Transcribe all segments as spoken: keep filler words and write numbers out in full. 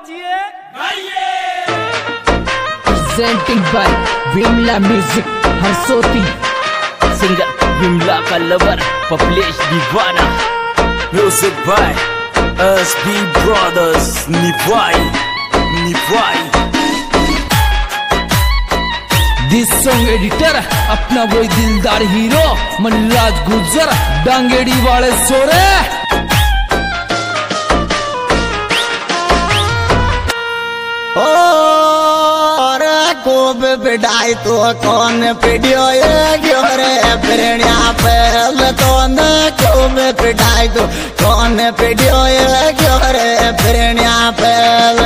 बजिए Presenting by Vimla Music Harsoti singer Vimla का lover Paplesh दीवाना music by S B brothers निभाई निभाई दिस सॉन्ग एडिटर अपना वही दिलदार हीरो मनीराज गुजर डांगेड़ी वाले सोरे खूब पिटाई तो कौन पिटियो ये क्यों रे प्रेरणा पहल तो न खूब पिटाई तो कौन पिटियो ये क्यों रे प्रेरणा पहल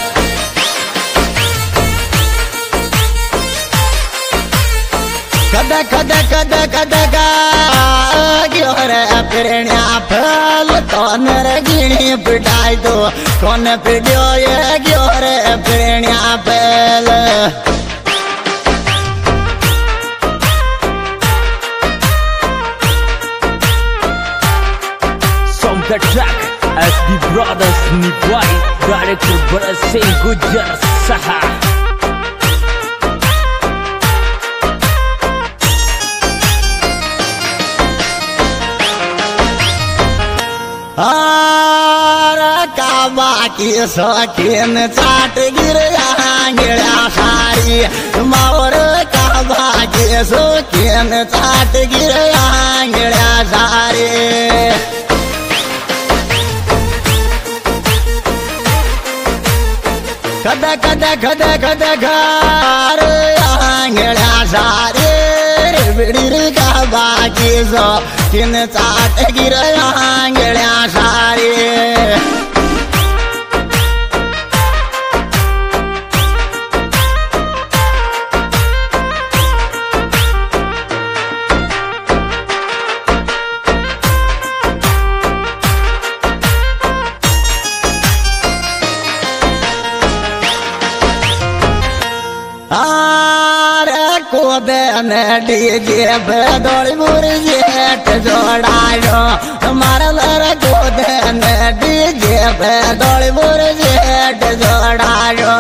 कद कद कद कद का क्यों रे प्रेरणा पहल तो न गिणी पिटाई तो कौन पिटियो ये क्यों रे प्रेरणा पहल The track S B Brothers निभाई डायरेक्टर भरत सिंह गुजर सहा बाकी सखीन चाट गिर गिरा सारी मोर का बाकी सखीन चाट गिर गिरा सारी कद कद कद कद घर आंगड़ा सारे बिड़ी का बाकी सो किन चाट गिर आंगड़ा सारे डीजे पे दौड़ी मुर्गी जोड़ायो हमारा लड़ कूदन डीजे पे दौड़ी मुर्गी जोड़ायो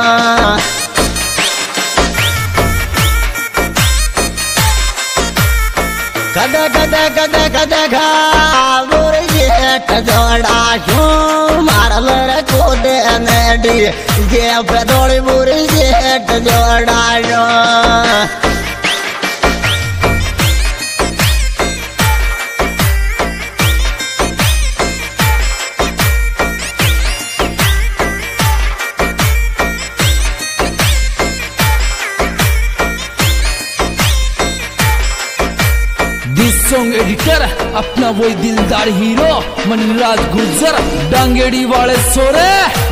कद कद कद कद खा मुर्गी जोड़ायो हमारा लड़ कूदन डीजे पे दौड़ी मुर्गी जोड़ायो सॉन्ग एडिटर अपना वही दिलदार हीरो मनीराज गुजर डांगेड़ी वाले सोरे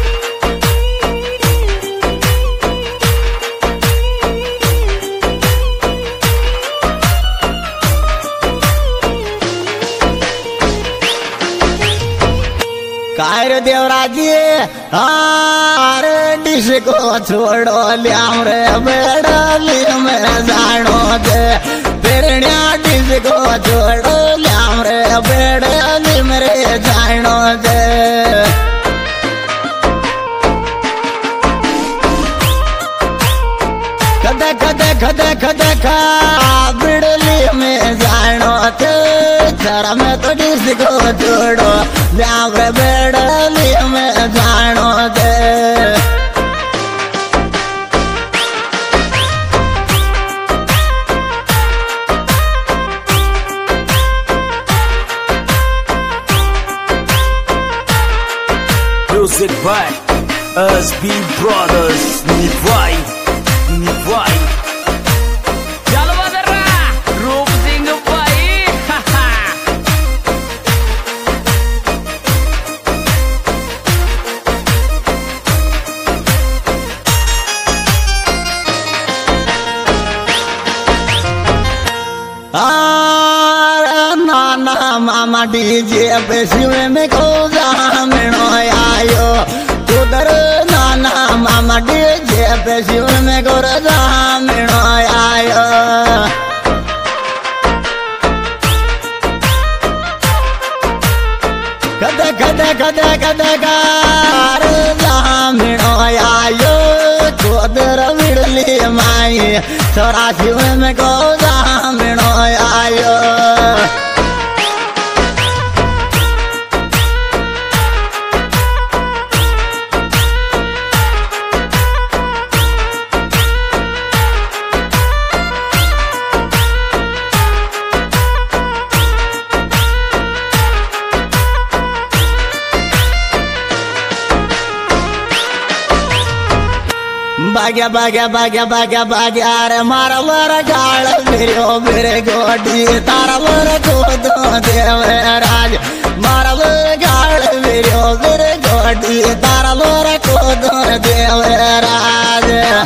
कार देवराजी हार डिश को छोड़ो लियाम रे बेड़ली में जानो दे प्रेरणा डिश को छोड़ो लियाम रे बेड़ली मेरे जानो दे कद कद कद कद का बिड़ली में जानो दे जरा मैं तो डिश को छोड़ो लियाम रे बेड़ली में जानो दे music by S B brothers निभाई निभाई जलवा दर्रा रूप सिंह भाई नाना मामा डीजे पे शिव में को जामनो आयो उधर नाना मामा डीजे पे शिव में को जामनो आयो कद कद कद कद कार जामनो चौरासी में को जामिनो आयो भाग्या भाग्या भाग्या भाग्या भाग्या रे मारा वर गाल मेरे मेरे गोडी तारा वर गोद देव राज मारा वर गाल मेरे मेरे गोडी तारा वर गोद देव राज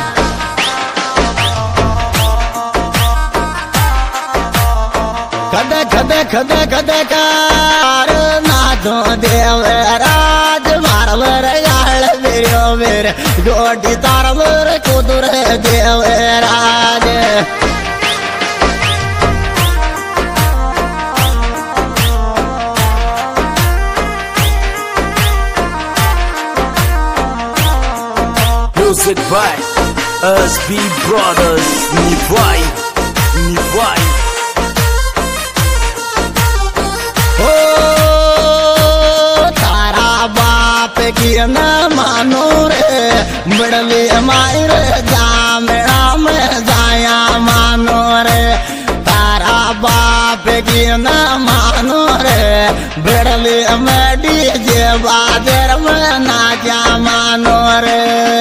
खद खद खद खद कार नाचो देव राज मारा वर गाल मेरे मेरे गोडी तारा वर कुदुर देव राज Music by S B Brothers Nivai Nivai ओ तारा बाप की न मानो रे बड़ली मायर जामड़ा में जाया मानो रे तारा बाप की न मानो रे बड़ली में डीजे बाजार में नाचा मानो रे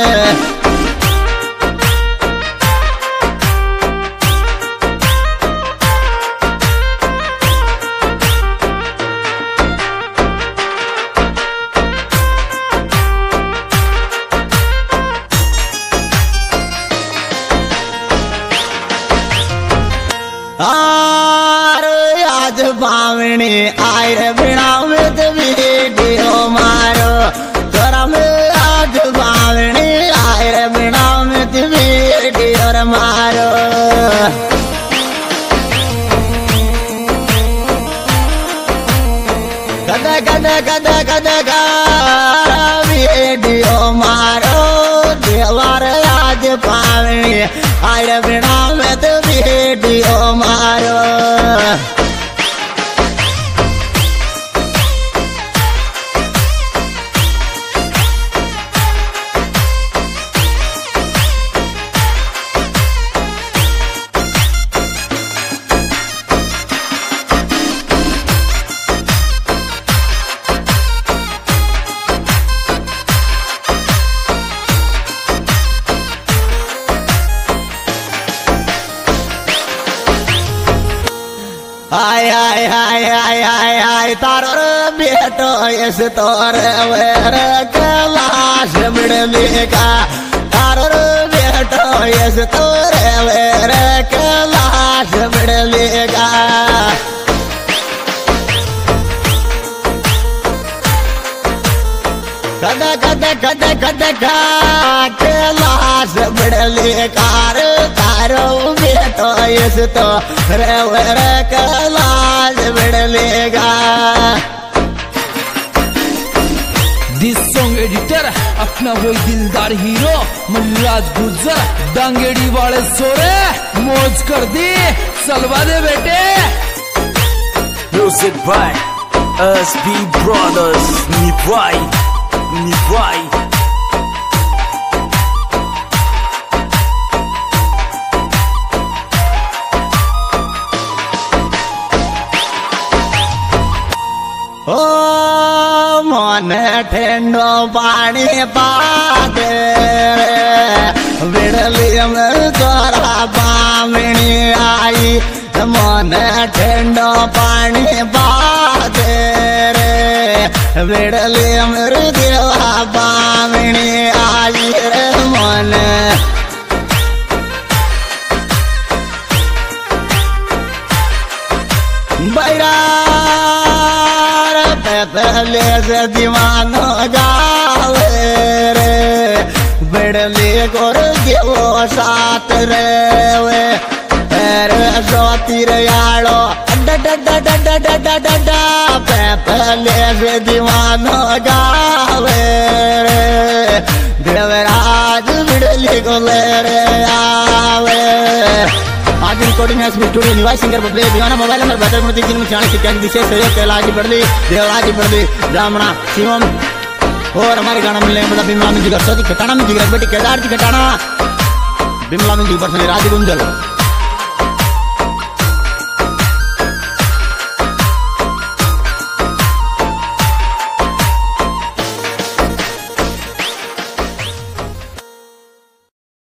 आज बावणी आए बिना में वीडियो मारो तोरा में आज बावणी आए बिना में वीडियो मारो कद कद कद कद वीडियो मारो देवर आज पावणी आए बिना में वीडियो मारो आय आय आय आय आय आय तारो बेटो इस तोर वेर कैलाश मिड़ली का तारो बेटो इस तोर वेर कैलाश मिड़ली का कद कद कद कद कैलाश मिड़ली कार तारो बेटो इस तो रे रे कैलाश मिड़लेगा दिस सॉन्ग एडिटर अपना वही दिलदार हीरो मल्लाज गुजर डांगेड़ी वाले सोरे मौज कर दी सलवा दे बेटे Music by S B Brothers Nivai Nivai ओ मन ठंडो पानी पादे बिड़ली में तोरा बामणी आई मन ठंडो पानी पादे रे बिड़ली में देवा बामणी आई रे मन बैरा पहले से दीवानो जावे रे बिड़ली गोर देवो साथ रे वे तेरे सोती रे यारो डा डा डा डा डा डा डा डा पहले से दीवानो जावे रे देवराज बिड़ली को ले रे आवे आज रिकॉर्डिंग है स्टूडियो निवास सिंगर बबले दीवाना मोबाइल नंबर बहत्तर उनतीस जिनमें चालीस इक्यासी विशेष सहयोग कैलाश बड़ली देवराज बड़ली ब्राह्मणा शिवम और हमारे गाना मिलने मतलब बिमला म्यूजिक सौदी खटाना म्यूजिक बेटी केदार जी खटाना बिमला म्यूजिक पर राज गुंजल